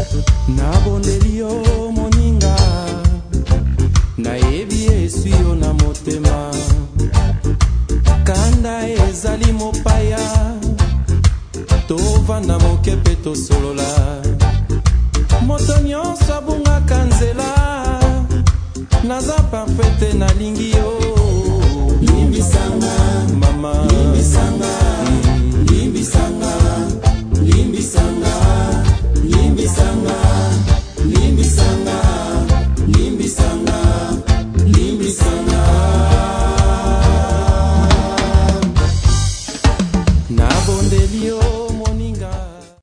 nabondeli yo moninga nayebi eswi yo na motema kanda ezali mopaya tovanda moke mpe tosolola moto nyonso abungaka nzela naza parfete nalingi yo limbisanga mama limbisanga limbisanga limbisanga